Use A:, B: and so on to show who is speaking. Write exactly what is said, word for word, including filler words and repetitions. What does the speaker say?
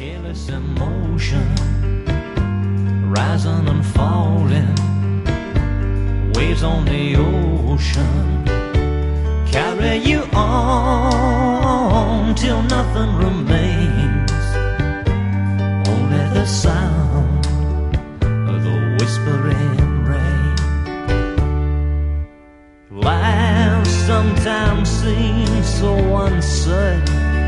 A: careless emotion, rising and falling, waves on the ocean, carry you on till nothing remains, only the sound of the whispering rain. Life sometimes seems so uncertain,